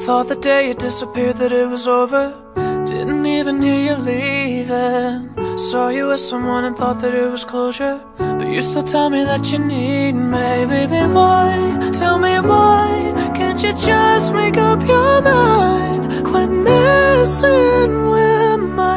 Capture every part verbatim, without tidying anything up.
Thought the day you disappeared that it was over. Didn't even hear you leaving. Saw you with someone and thought that it was closure, but you still tell me that you need me. Baby, why? Tell me why can't you just make up your mind? Quit messing with my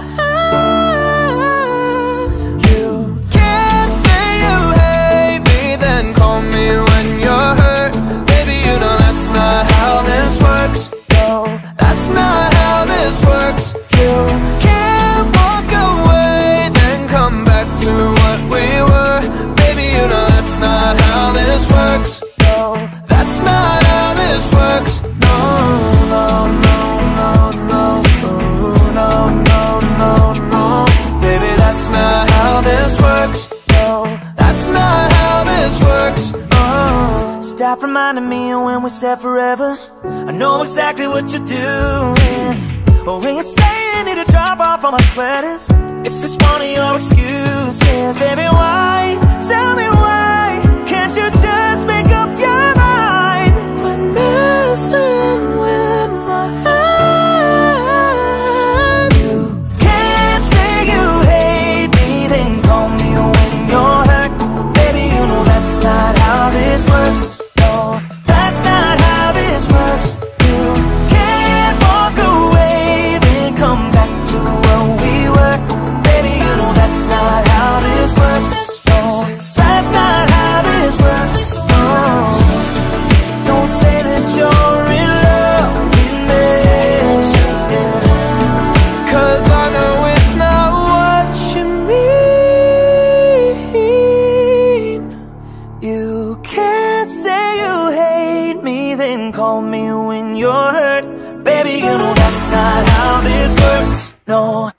head. You can't say you hate me, then call me when you're hurt. Baby, you know that's not how this works. No, that's not how this works. You can't walk away, then come back to what we were. Baby, you know that's not how this works. No, that's not how this works. No, no, no, no, no, no, no, no, no. Baby, that's not how this works. No, that's not how this works. Oh. Stop reminding me of when we said forever. I know exactly what you're doing. But when you say you need to drop off all my sweaters, it's just one of your excuses. Baby, why? Tell me why can't you just make up your mind? When messing with my head. You can't say you hate me, then call me when you're hurt. Baby, you know that's not how this works. No, that's not how this works. You can't walk away, then come back to what we were. Baby, you know that's not how this works. No, that's not how this works. No, don't say that you're in love with me, yeah. Cause I know it's not what you mean. You can't say you hate me, then call me when you're hurt. Baby, you know that's not how this works. No.